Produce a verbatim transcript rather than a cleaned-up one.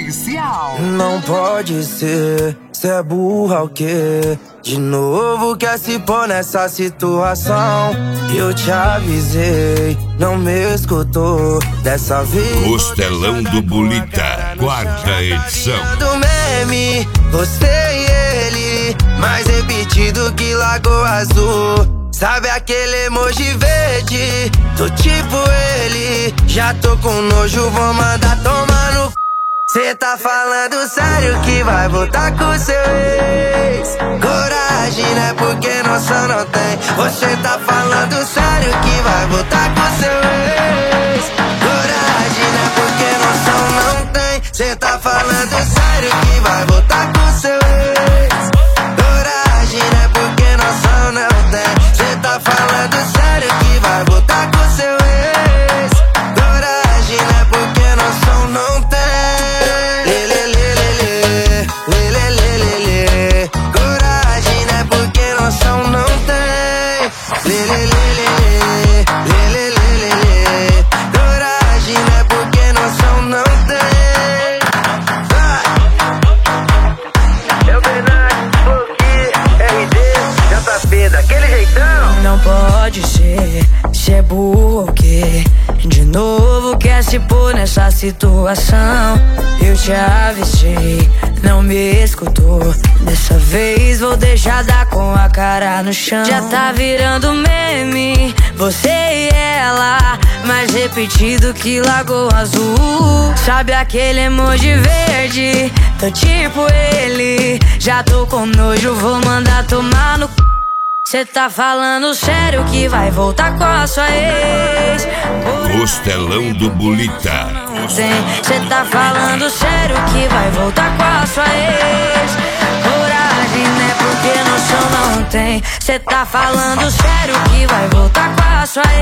oficial. Não pode ser, cê é burra o quê? De novo quer se pôr nessa situação. Eu te avisei, não me escutou. Dessa vez Costelão do Bulita, quarta edição. do meme, você e ele, mais repetido que Lagoa Azul. Sabe aquele emoji verde? Tô tipo ele, já tô com nojo, vou mandar tomar no c... Cê tá falando sério que vai voltar com seu ex? Coragem, né? Porque noção não tem. Você tá falando sério que vai voltar com seu ex? Coragem, né? Porque noção não tem. Cê tá falando sério que vai voltar com seu ex? Coragem, né? Porque noção não tem. Cê tá falando sério que vai voltar com seu ex? Coragem, né? Porque noção não tem. Coragem, né? Porque noção não tem. Coragem, né? Porque noção não tem. É o Bernardo, Floki, R D, J P, daquele jeitão. Não pode ser, cê é burro o quê? De novo quer se pôr nessa situação. Eu te avisei, não me escutou. Dessa vez vou deixar dar com a cara no chão. Já tá virando meme, você e ela, mais repetido que Lagoa Azul. Sabe aquele emoji verde? Tô tipo ele, já tô com nojo, vou mandar tomar no c... Cê tá falando sério que vai voltar com a sua ex? Costelão do Bulita. Cê tá falando sério que vai voltar com a sua ex? Coragem, né? Porque noção não tem. Cê tá falando sério que vai voltar com a sua